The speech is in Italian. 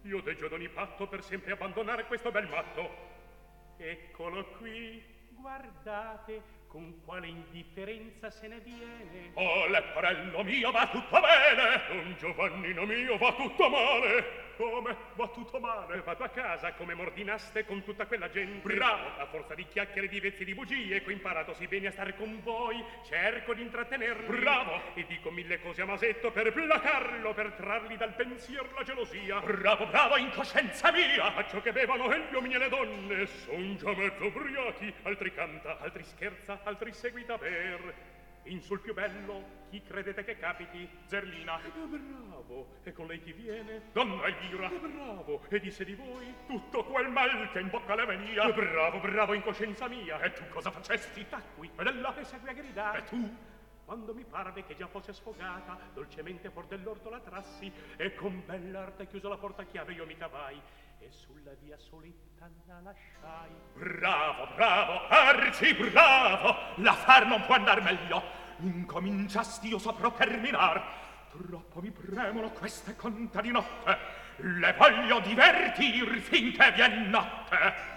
io deggio d'ogni patto per sempre abbandonare questo bel matto. Eccolo qui, guardate con quale indifferenza se ne viene. Oh, lepparello mio, va tutto bene. Don Giovannino mio, va tutto male. Come? Va tutto male? Vado a casa come m'ordinaste con tutta quella gente. Bravo! A forza di chiacchiere, di vezzi e di bugie, che ho imparato sì bene a stare con voi, cerco di intrattenerli. Bravo! E dico mille cose a Masetto per placarlo, per trarli dal pensier la gelosia. Bravo, bravo, in coscienza mia! Faccio che bevano e gli uomini e le donne son già mezzo ubriachi, altri canta, altri scherza, altri seguita per. In sul più bello, chi credete che capiti? Zerlina. Bravo! E con lei chi viene? Donna Elvira. Bravo! E disse di voi? Tutto quel mal che in bocca le venia. Bravo, bravo, in coscienza mia. E tu cosa facesti? Tacqui. Ed ella? E segui a gridare. E tu? Quando mi parve che già fosse sfogata, dolcemente fuor dell'orto la trassi, e con bell'arte chiusa la porta a chiave io mi cavai, e sulla via solita la lasciai. Bravo, bravo, arci bravo! L'affar non può andar meglio. Incominciasti, io saprò terminar. Troppo mi premono queste conte di notte. Le voglio divertir finché vien notte.